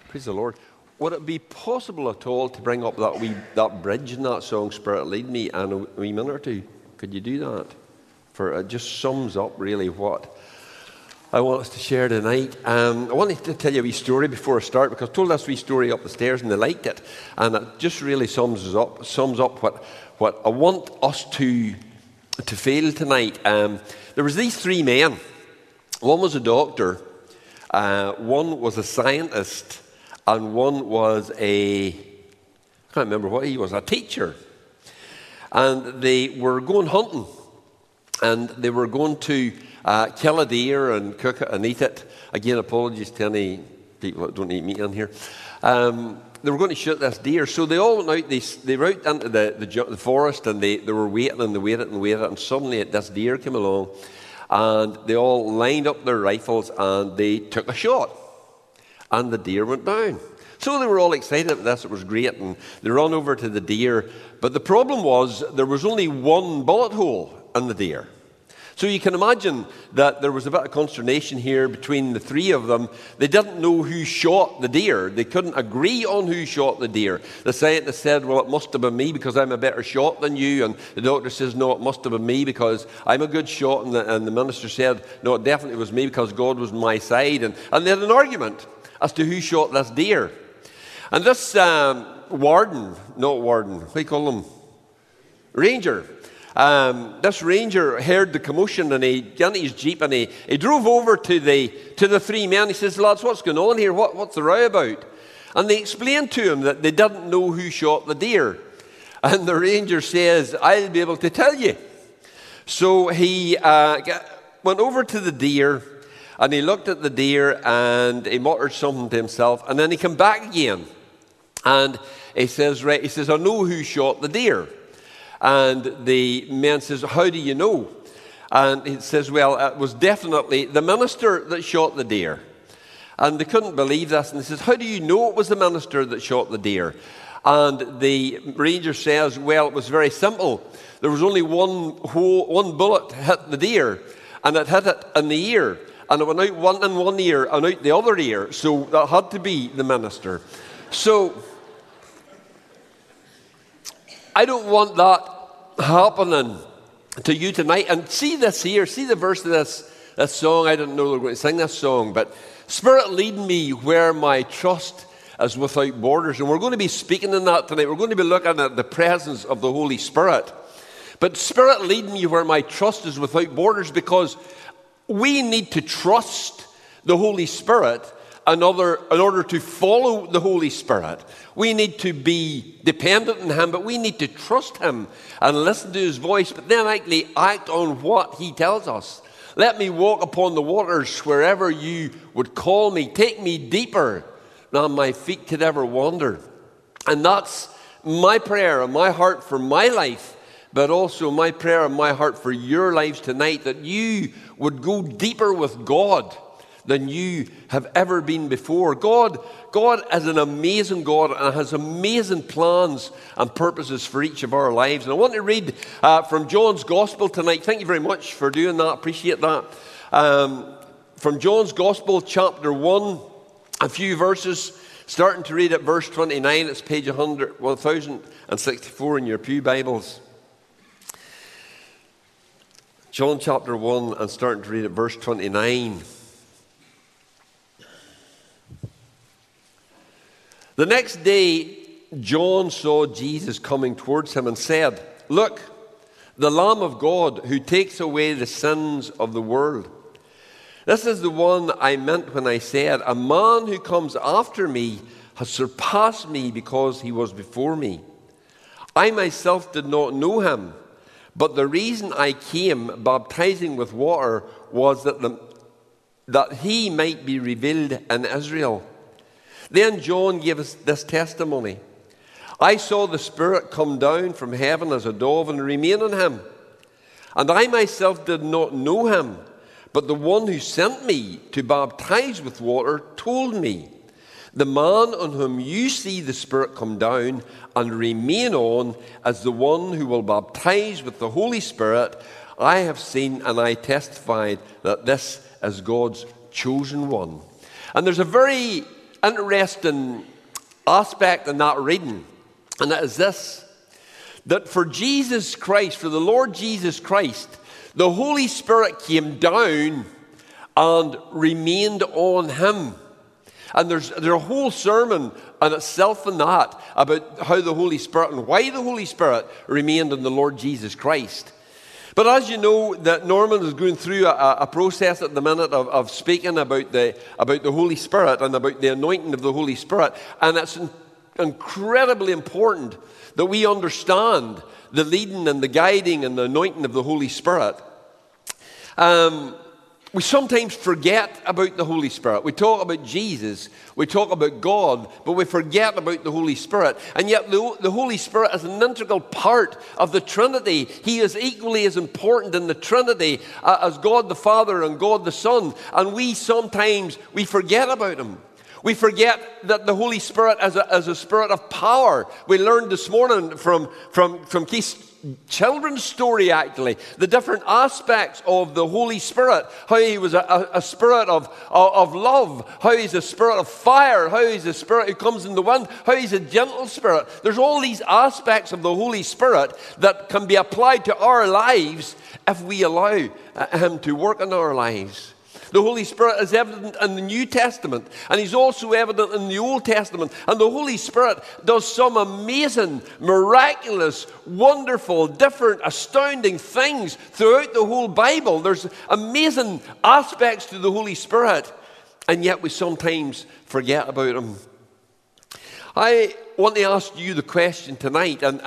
Praise the Lord. Would it be possible at all to bring up that bridge in that song, Spirit Lead Me, and a wee minute or two? Could you do that? For it just sums up really what I want us to share tonight. I wanted to tell you a wee story before I start, because I told this wee story up the stairs and they liked it, and it just really sums up what I want us to feel tonight. There was these three men. One was a doctor, one was a scientist, and one was I can't remember what he was, a teacher. And they were going hunting, and they were going to kill a deer and cook it and eat it. Again, apologies to any people that don't eat meat in here. They were going to shoot this deer, so they all went out. They were out into the forest, and they were waiting, and they waited, and suddenly this deer came along, and they all lined up their rifles, and they took a shot, and the deer went down. So they were all excited about this. It was great, and they ran over to the deer. But the problem was there was only one bullet hole in the deer. So you can imagine that there was a bit of consternation here between the three of them. They didn't know who shot the deer. They couldn't agree on who shot the deer. The scientist said, well, it must have been me because I'm a better shot than you. And the doctor says, no, it must have been me because I'm a good shot. And the minister said, no, it definitely was me because God was on my side. And they had an argument as to who shot this deer. And this warden, not warden, what do you call him? Ranger. This ranger heard the commotion, and he got into his jeep, and he drove over to the three men. He says, lads, what's going on here? What's the row about? And they explained to him that they didn't know who shot the deer. And the ranger says, I'll be able to tell you. So he went over to the deer, and he looked at the deer, and he muttered something to himself, and then he came back again. And he says, I know who shot the deer. And the man says, how do you know? And he says, well, it was definitely the minister that shot the deer. And they couldn't believe this. And he says, how do you know it was the minister that shot the deer? And the ranger says, well, it was very simple. There was only one bullet hit the deer, and it hit it in the ear. And it went out one in one ear and out the other ear. So that had to be the minister. So I don't want that happening to you tonight. And see this here, see the verse of this song. I didn't know they were going to sing this song, but Spirit, lead me where my trust is without borders. And we're going to be speaking in that tonight. We're going to be looking at the presence of the Holy Spirit. But Spirit, lead me where my trust is without borders, because we need to trust the Holy Spirit in order to follow the Holy Spirit. We need to be dependent on Him, but we need to trust Him and listen to His voice, but then actually act on what He tells us. Let me walk upon the waters wherever you would call me. Take me deeper than my feet could ever wander. And that's my prayer and my heart for my life, but also my prayer and my heart for your lives tonight, that you would go deeper with God than you have ever been before. God is an amazing God and has amazing plans and purposes for each of our lives. And I want to read from John's Gospel tonight. Thank you very much for doing that. Appreciate that. From John's Gospel, chapter 1, a few verses, starting to read at verse 29. It's page 1064 in your pew Bibles. John chapter 1 and starting to read at verse 29. The next day, John saw Jesus coming towards him and said, look, the Lamb of God who takes away the sins of the world. This is the one I meant when I said, a man who comes after me has surpassed me because he was before me. I myself did not know him, but the reason I came baptizing with water was that he might be revealed in Israel. Then John gave us this testimony. I saw the Spirit come down from heaven as a dove and remain on him. And I myself did not know him, but the one who sent me to baptize with water told me, the man on whom you see the Spirit come down and remain on as the one who will baptize with the Holy Spirit, I have seen and I testified that this is God's chosen one. And there's a very interesting aspect in that reading, and that is this, that for Jesus Christ, for the Lord Jesus Christ, the Holy Spirit came down and remained on him. And there's a whole sermon in itself in that about how the Holy Spirit and why the Holy Spirit remained in the Lord Jesus Christ. But as you know, that Norman is going through a process at the minute of speaking about the Holy Spirit and about the anointing of the Holy Spirit. And it's incredibly important that we understand the leading and the guiding and the anointing of the Holy Spirit. We sometimes forget about the Holy Spirit. We talk about Jesus, we talk about God, but we forget about the Holy Spirit. And yet the Holy Spirit is an integral part of the Trinity. He is equally as important in the Trinity as God the Father and God the Son. And we forget about him. We forget that the Holy Spirit is a spirit of power. We learned this morning from Keith's children's story, actually, the different aspects of the Holy Spirit, how he was a spirit of love, how he's a spirit of fire, how he's a spirit who comes in the wind, how he's a gentle spirit. There's all these aspects of the Holy Spirit that can be applied to our lives if we allow him to work in our lives. The Holy Spirit is evident in the New Testament, and he's also evident in the Old Testament. And the Holy Spirit does some amazing, miraculous, wonderful, different, astounding things throughout the whole Bible. There's amazing aspects to the Holy Spirit, and yet we sometimes forget about him. I want to ask you the question tonight, and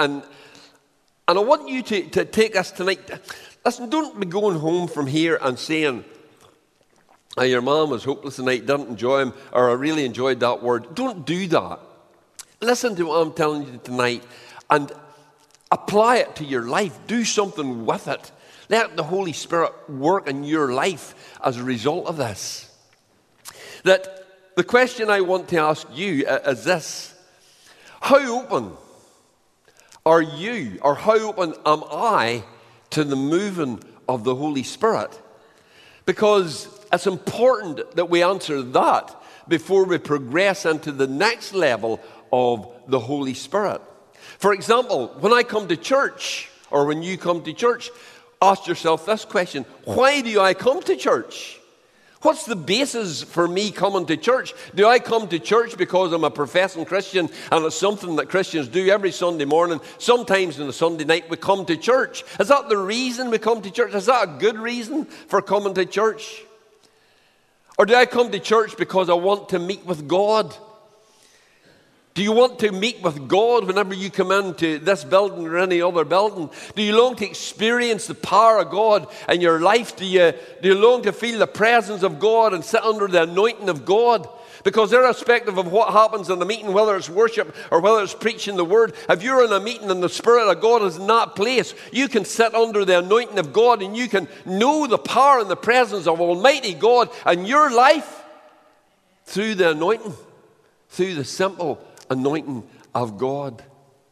I want you to take us tonight. Listen, don't be going home from here and saying, your mom was hopeless tonight, didn't enjoy him, or I really enjoyed that word. Don't do that. Listen to what I'm telling you tonight and apply it to your life. Do something with it. Let the Holy Spirit work in your life as a result of this. That the question I want to ask you is this: how open are you, or how open am I to the moving of the Holy Spirit? Because it's important that we answer that before we progress into the next level of the Holy Spirit. For example, when I come to church, or when you come to church, ask yourself this question: why do I come to church? What's the basis for me coming to church? Do I come to church because I'm a professing Christian and it's something that Christians do every Sunday morning? Sometimes on a Sunday night we come to church. Is that the reason we come to church? Is that a good reason for coming to church? Or do I come to church because I want to meet with God? Do you want to meet with God whenever you come into this building or any other building? Do you long to experience the power of God in your life? Do you long to feel the presence of God and sit under the anointing of God? Because irrespective of what happens in the meeting, whether it's worship or whether it's preaching the word, if you're in a meeting and the Spirit of God is in that place, you can sit under the anointing of God and you can know the power and the presence of Almighty God in your life through the anointing, through the simple anointing of God.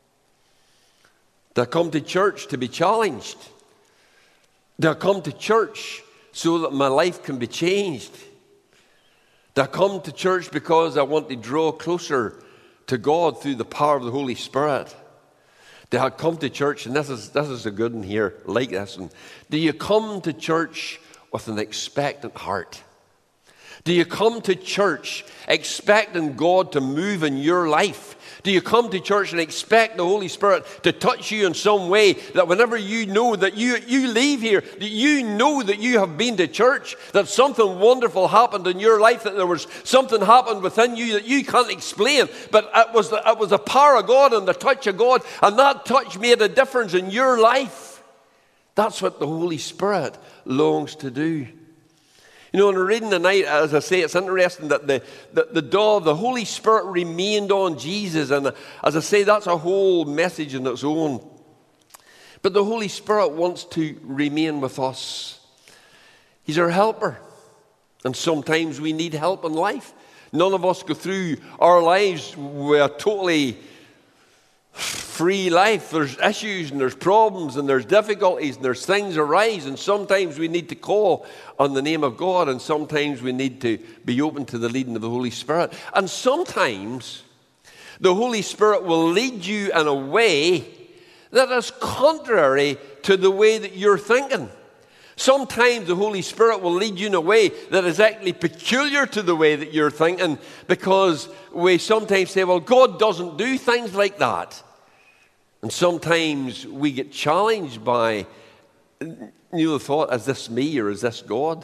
They come to church to be challenged. They come to church so that my life can be changed. They come to church because I want to draw closer to God through the power of the Holy Spirit. They have come to church, and this is a good one here, like this one. Do you come to church with an expectant heart? Do you come to church expecting God to move in your life? Do you come to church and expect the Holy Spirit to touch you in some way, that whenever you know that you leave here, that you know that you have been to church, that something wonderful happened in your life, that there was something happened within you that you can't explain, but it was the power of God and the touch of God, and that touch made a difference in your life. That's what the Holy Spirit longs to do. You know, in reading tonight, as I say, it's interesting that the Holy Spirit remained on Jesus. And as I say, that's a whole message in its own. But the Holy Spirit wants to remain with us. He's our helper. And sometimes we need help in life. None of us go through our lives with a totally free life. There's issues and there's problems and there's difficulties and there's things arise, and sometimes we need to call on the name of God, and sometimes we need to be open to the leading of the Holy Spirit. And sometimes the Holy Spirit will lead you in a way that is contrary to the way that you're thinking. Sometimes the Holy Spirit will lead you in a way that is actually peculiar to the way that you're thinking, because we sometimes say, well, God doesn't do things like that. And sometimes we get challenged by the thought, is this me or is this God?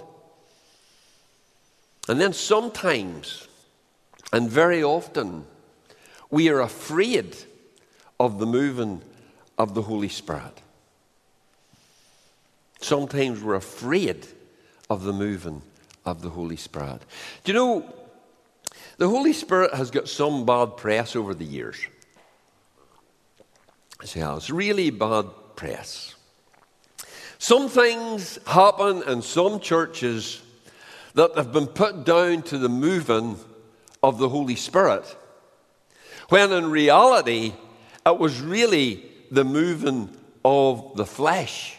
And then sometimes, and very often, we are afraid of the moving of the Holy Spirit. Sometimes we're afraid of the moving of the Holy Spirit. Do you know, the Holy Spirit has got some bad press over the years. It has really bad press. Some things happen in some churches that have been put down to the moving of the Holy Spirit, when in reality it was really the moving of the flesh.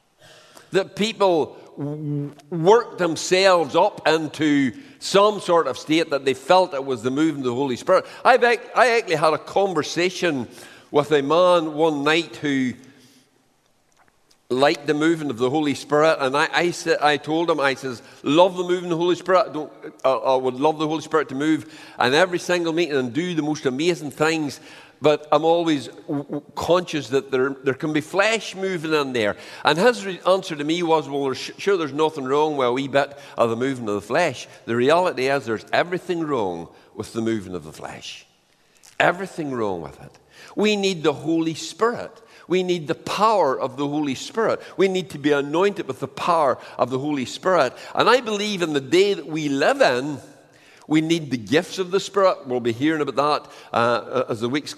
That people worked themselves up into some sort of state that they felt it was the moving of the Holy Spirit. I actually had a conversation with a man one night who liked the moving of the Holy Spirit, and I told him, I says, love the moving of the Holy Spirit. I would love the Holy Spirit to move in every single meeting and do the most amazing things, but I'm always conscious that there can be flesh moving in there. And his answer to me was, well, sure, there's nothing wrong with a wee bit of the moving of the flesh. The reality is there's everything wrong with the moving of the flesh. Everything wrong with it. We need the Holy Spirit. We need the power of the Holy Spirit. We need to be anointed with the power of the Holy Spirit. And I believe in the day that we live in, we need the gifts of the Spirit. We'll be hearing about that as the weeks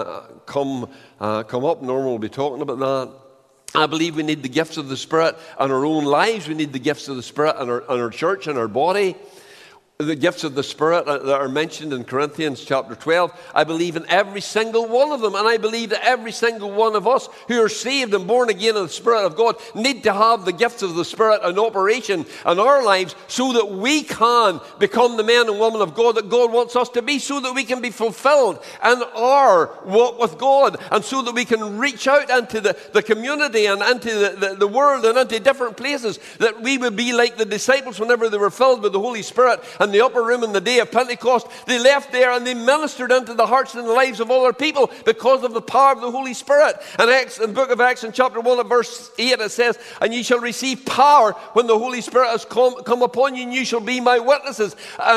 come up. Norman will be talking about that. I believe we need the gifts of the Spirit in our own lives. We need the gifts of the Spirit in our church, in our body. The gifts of the Spirit that are mentioned in Corinthians chapter 12, I believe in every single one of them. And I believe that every single one of us who are saved and born again in the Spirit of God need to have the gifts of the Spirit in operation in our lives, so that we can become the men and women of God that God wants us to be, so that we can be fulfilled in our walk with God, and so that we can reach out into the community and into the world and into different places, that we would be like the disciples whenever they were filled with the Holy Spirit. And the upper room in the day of Pentecost, they left there and they ministered into the hearts and the lives of other people because of the power of the Holy Spirit. And in the book of Acts, in chapter 1 at verse 8, it says, and you shall receive power when the Holy Spirit has come upon you, and you shall be my witnesses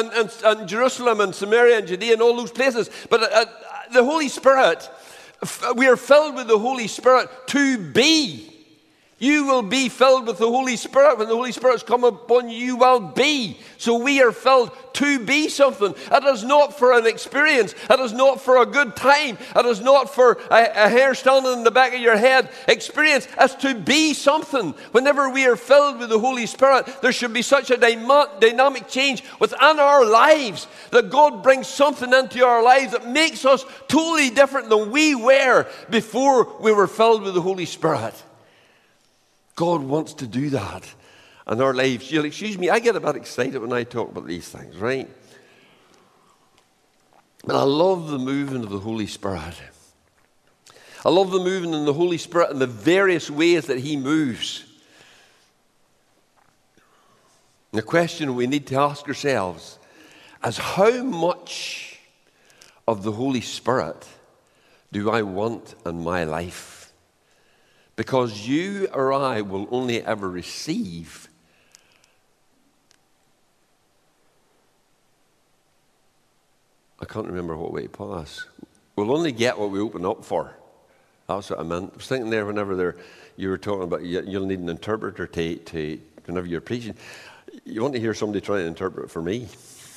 in Jerusalem and Samaria and Judea and all those places. But the Holy Spirit, we are filled with the Holy Spirit to be. You will be filled with the Holy Spirit. When the Holy Spirit has come upon you, you will be. So we are filled to be something. It is not for an experience. It is not for a good time. It is not for a hair standing in the back of your head experience. It's to be something. Whenever we are filled with the Holy Spirit, there should be such a dynamic change within our lives, that God brings something into our lives that makes us totally different than we were before we were filled with the Holy Spirit. God wants to do that in our lives. You'll excuse me, I get a bit excited when I talk about these things, right? But I love the moving of the Holy Spirit. I love the moving in the Holy Spirit and the various ways that He moves. And the question we need to ask ourselves is, how much of the Holy Spirit do I want in my life? Because you or I will only ever receive I can't remember what way to pass. We'll only get what we open up for. That's what I meant. I was thinking there whenever you were talking about you'll need an interpreter to whenever you're preaching. You want to hear somebody try to interpret for me.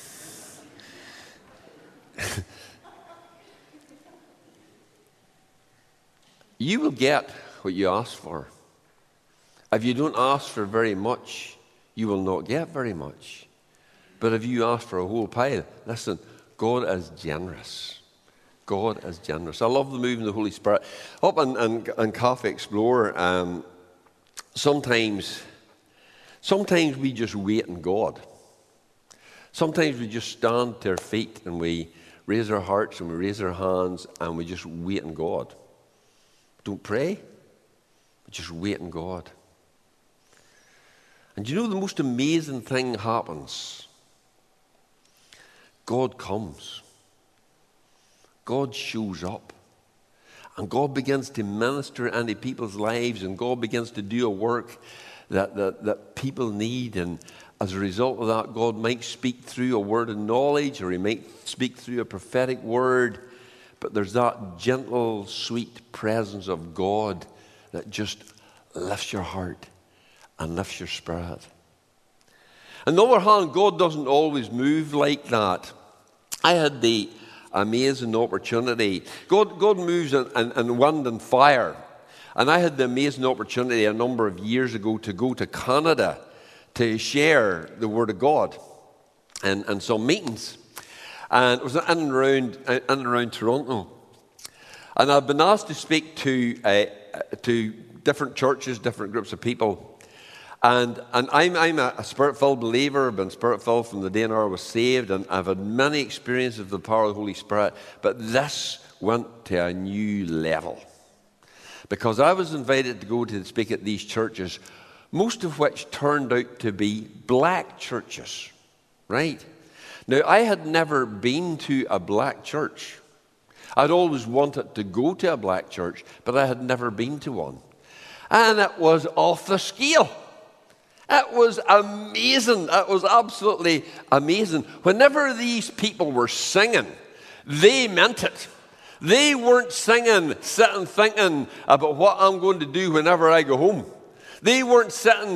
You will get what you ask for. If you don't ask for very much, you will not get very much. But if you ask for a whole pile, listen, God is generous. God is generous. I love the move of the Holy Spirit. Up in Cafe Explorer, sometimes we just wait in God. Sometimes we just stand to our feet and we raise our hearts and we raise our hands and we just wait in God. Don't pray, but just wait in God. And you know the most amazing thing happens? God comes. God shows up. And God begins to minister into people's lives, and God begins to do a work that people need. And as a result of that, God might speak through a word of knowledge, or he might speak through a prophetic word. But there's that gentle, sweet presence of God that just lifts your heart and lifts your spirit. On the other hand, God doesn't always move like that. I had the amazing opportunity. God moves in wind and fire. And I had the amazing opportunity a number of years ago to go to Canada to share the Word of God and some meetings. And it was in and around Toronto. And I've been asked to speak to different churches, different groups of people. And I'm a Spirit-filled believer. I've been Spirit-filled from the day I was saved, and I've had many experiences of the power of the Holy Spirit. But this went to a new level. Because I was invited to go to speak at these churches, most of which turned out to be black churches, right? Now, I had never been to a black church. I'd always wanted to go to a black church, but I had never been to one. And it was off the scale. It was amazing. It was absolutely amazing. Whenever these people were singing, they meant it. They weren't singing, sitting thinking about what I'm going to do whenever I go home. They weren't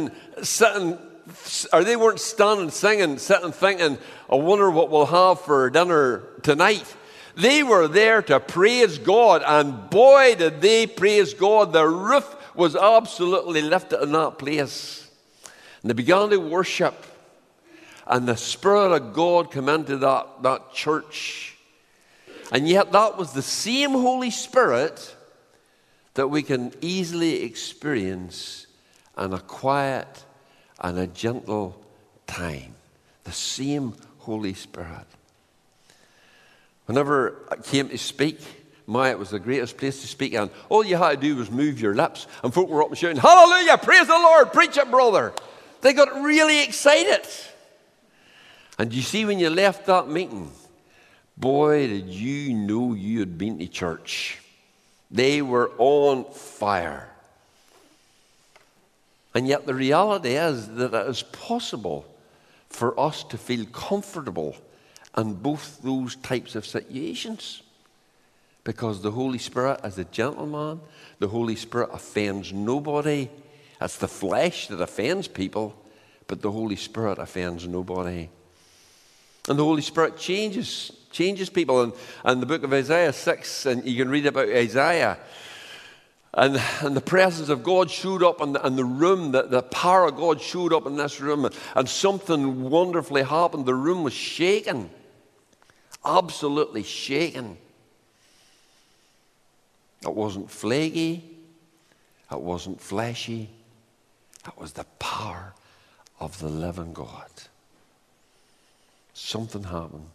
they weren't standing singing, sitting thinking, I wonder what we'll have for dinner tonight. They were there to praise God, and boy, did they praise God. The roof was absolutely lifted in that place. And they began to worship, and the Spirit of God came into that church. And yet that was the same Holy Spirit that we can easily experience in a quiet and a gentle time. The same Holy Spirit. Whenever I came to speak, it was the greatest place to speak, and all you had to do was move your lips, and folk were up and shouting, hallelujah, praise the Lord, preach it, brother. They got really excited. And you see, when you left that meeting, boy, did you know you had been to church. They were on fire. And yet the reality is that it is possible for us to feel comfortable in both those types of situations. Because the Holy Spirit is a gentleman. The Holy Spirit offends nobody. It's the flesh that offends people, but the Holy Spirit offends nobody. And the Holy Spirit changes people. And the book of Isaiah 6, and you can read about Isaiah, and the presence of God showed up in the room. The power of God showed up in this room, and something wonderfully happened. The room was shaken, absolutely shaken. It wasn't flaky. It wasn't fleshy. It was the power of the living God. Something happened.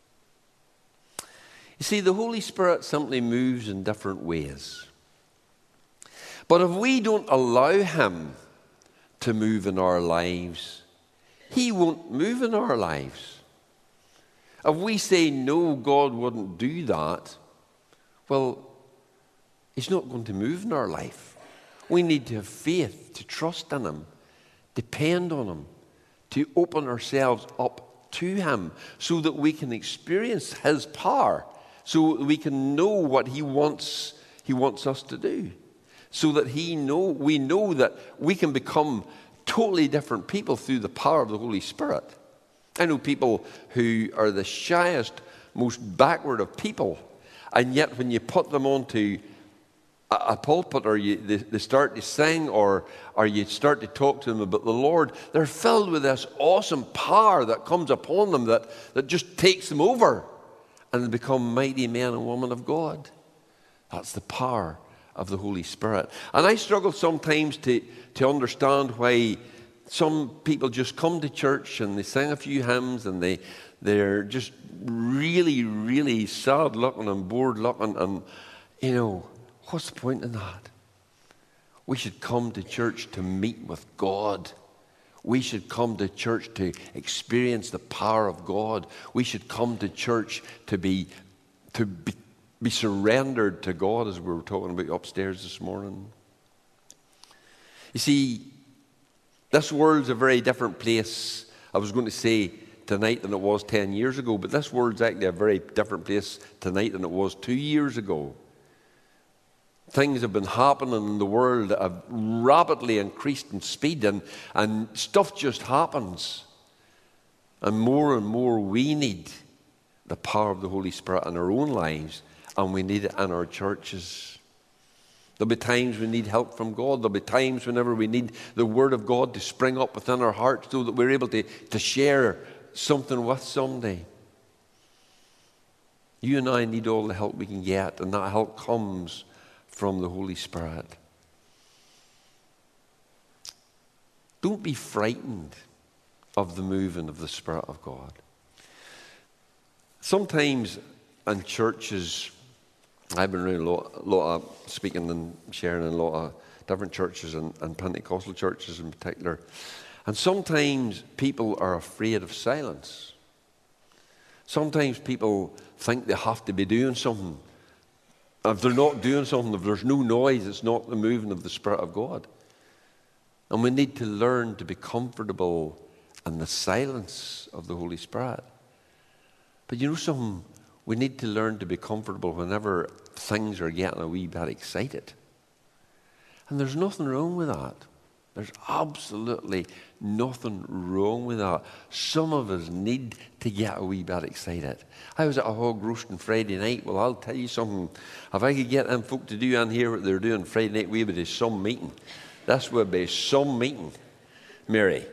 You see, the Holy Spirit simply moves in different ways. But if we don't allow him to move in our lives, he won't move in our lives. If we say, no, God wouldn't do that, well, he's not going to move in our life. We need to have faith, to trust in him, depend on him, to open ourselves up to him so that we can experience his power, so that we can know what he wants us to do, so that we know that we can become totally different people through the power of the Holy Spirit. I know people who are the shyest, most backward of people, and yet when you put them onto a pulpit, or they start to sing, or you start to talk to them about the Lord, they're filled with this awesome power that comes upon them that just takes them over. and become mighty men and women of God. That's the power of the Holy Spirit. And I struggle sometimes to understand why some people just come to church and they sing a few hymns and they're just really, really sad looking and bored looking. And, what's the point in that? We should come to church to meet with God. We should come to church to experience the power of God. We should come to church to be surrendered to God, as we were talking about upstairs this morning. You see, this world's a very different place, I was going to say tonight, than it was 10 years ago, but this world's actually a very different place tonight than it was 2 years ago. Things have been happening in the world that have rapidly increased in speed, and stuff just happens. And more we need the power of the Holy Spirit in our own lives, and we need it in our churches. There'll be times we need help from God. There'll be times whenever we need the Word of God to spring up within our hearts so that we're able to share something with somebody. You and I need all the help we can get, and that help comes from the Holy Spirit. Don't be frightened of the moving of the Spirit of God. Sometimes in churches, I've been around a lot of speaking and sharing in a lot of different churches and Pentecostal churches in particular. And sometimes people are afraid of silence. Sometimes people think they have to be doing something. If they're not doing something, if there's no noise, it's not the moving of the Spirit of God. And we need to learn to be comfortable in the silence of the Holy Spirit. But you know something? We need to learn to be comfortable whenever things are getting a wee bit excited. And there's nothing wrong with that. There's absolutely nothing wrong with that. Some of us need to get a wee bit excited. I was at a hog roasting Friday night. Well, I'll tell you something. If I could get them folk to do in here what they're doing Friday night, we would have some meeting. This would be some meeting, Mary.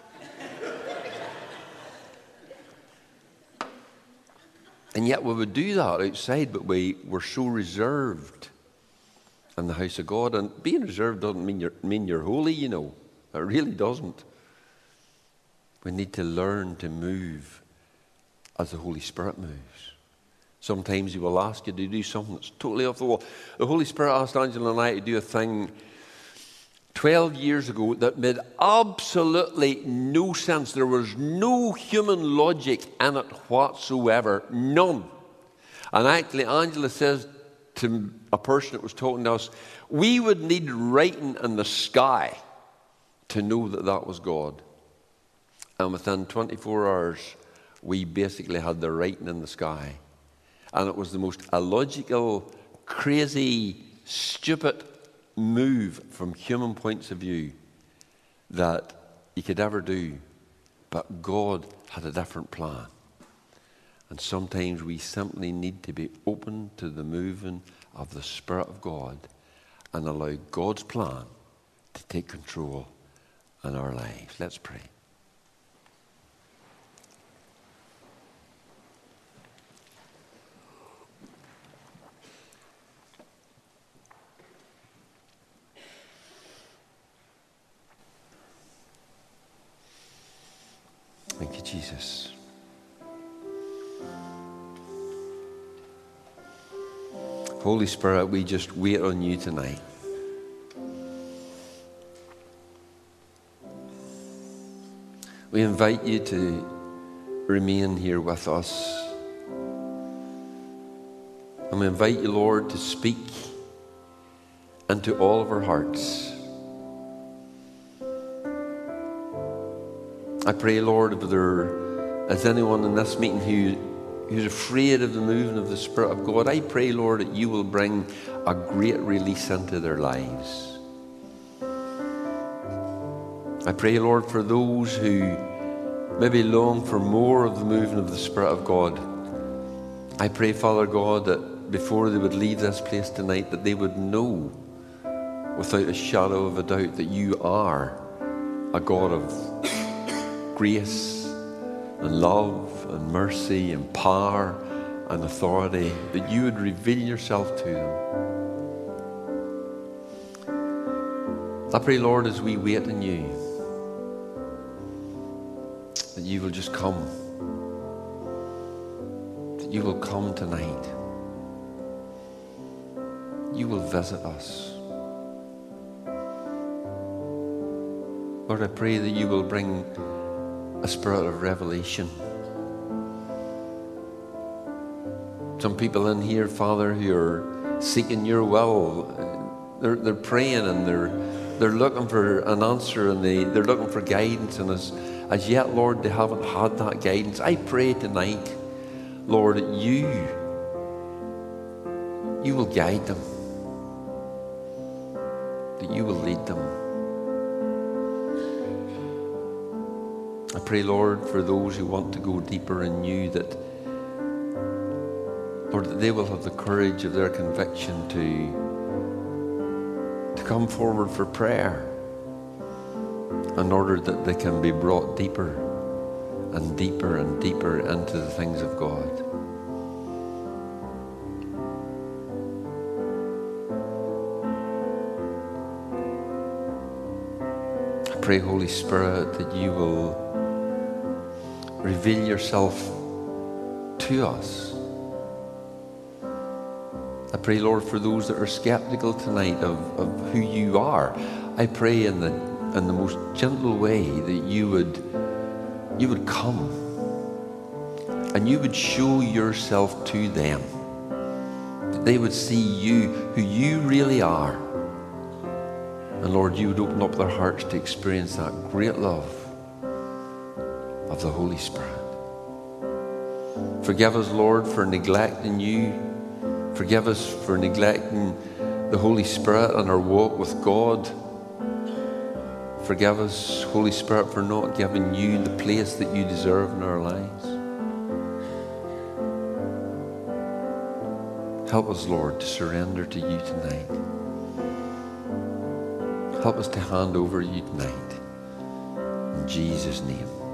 And yet we would do that outside, but we were so reserved in the house of God. And being reserved doesn't mean you're holy, you know. It really doesn't. We need to learn to move as the Holy Spirit moves. Sometimes He will ask you to do something that's totally off the wall. The Holy Spirit asked Angela and I to do a thing 12 years ago that made absolutely no sense. There was no human logic in it whatsoever. None. And actually, Angela says to a person that was talking to us, we would need writing in the sky to know that that was God. And within 24 hours, we basically had the writing in the sky. And it was the most illogical, crazy, stupid move from human points of view that you could ever do. But God had a different plan. And sometimes we simply need to be open to the moving of the Spirit of God and allow God's plan to take control in our lives. Let's pray. Thank you, Jesus. Holy Spirit, we just wait on you tonight. We invite you to remain here with us. And we invite you, Lord, to speak into all of our hearts. I pray, Lord, if there is anyone in this meeting who's afraid of the moving of the Spirit of God, I pray, Lord, that you will bring a great release into their lives. I pray, Lord, for those who maybe long for more of the moving of the Spirit of God. I pray, Father God, that before they would leave this place tonight, that they would know without a shadow of a doubt that you are a God of grace and love and mercy and power and authority, that you would reveal yourself to them. I pray, Lord, as we wait on you, that you will just come. That you will come tonight. You will visit us. Lord, I pray that you will bring a spirit of revelation. Some people in here, Father, who are seeking your will, they're praying and they're looking for an answer, and they're looking for guidance, and as yet, Lord, they haven't had that guidance. I pray tonight, Lord, that you will guide them, that you will lead them. I pray, Lord, for those who want to go deeper in you, that, Lord, that they will have the courage of their conviction to come forward for prayer, in order that they can be brought deeper and deeper and deeper into the things of God. I pray, Holy Spirit, that you will reveal yourself to us. I pray, Lord, for those that are skeptical tonight of who you are. I pray in the most gentle way that you would come and you would show yourself to them, that they would see you, who you really are. And Lord, you would open up their hearts to experience that great love of the Holy Spirit. Forgive us, Lord, for neglecting you. Forgive us for neglecting the Holy Spirit and our walk with God. Forgive us, Holy Spirit, for not giving you the place that you deserve in our lives. Help us, Lord, to surrender to you tonight. Help us to hand over you tonight. In Jesus' name.